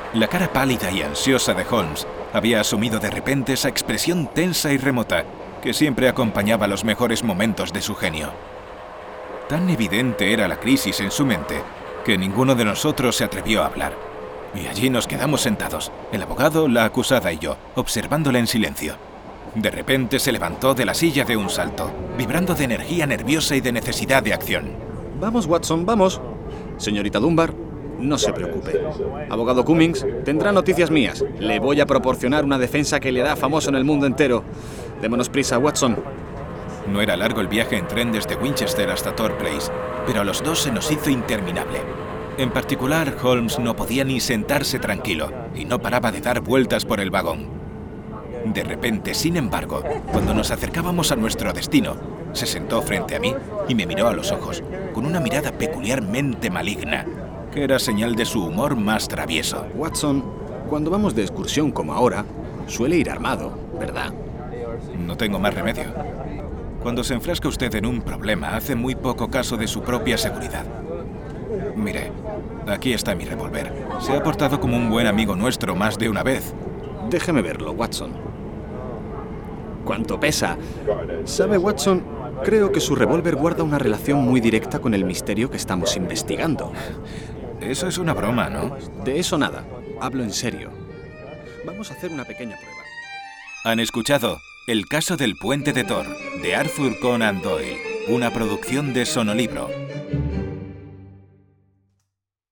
La cara pálida y ansiosa de Holmes había asumido de repente esa expresión tensa y remota que siempre acompañaba los mejores momentos de su genio. Tan evidente era la crisis en su mente que ninguno de nosotros se atrevió a hablar. Y allí nos quedamos sentados, el abogado, la acusada y yo, observándola en silencio. De repente se levantó de la silla de un salto, vibrando de energía nerviosa y de necesidad de acción. Vamos, Watson, vamos. Señorita Dunbar, no se preocupe. Abogado Cummings tendrá noticias mías. Le voy a proporcionar una defensa que le hará famoso en el mundo entero. Démonos prisa, Watson. No era largo el viaje en tren desde Winchester hasta Tor Place, pero a los dos se nos hizo interminable. En particular, Holmes no podía ni sentarse tranquilo y no paraba de dar vueltas por el vagón. De repente, sin embargo, cuando nos acercábamos a nuestro destino, se sentó frente a mí y me miró a los ojos, con una mirada peculiarmente maligna, que era señal de su humor más travieso. Watson, cuando vamos de excursión como ahora, suele ir armado, ¿verdad? No tengo más remedio. Cuando se enfrasca usted en un problema, hace muy poco caso de su propia seguridad. Mire, aquí está mi revólver. Se ha portado como un buen amigo nuestro más de una vez. Déjeme verlo, Watson. ¿Cuánto pesa? ¿Sabe, Watson? Creo que su revólver guarda una relación muy directa con el misterio que estamos investigando. Eso es una broma, ¿no? De eso nada. Hablo en serio. Vamos a hacer una pequeña prueba. Han escuchado El caso del puente de Tor, de Arthur Conan Doyle, una producción de Sonolibro.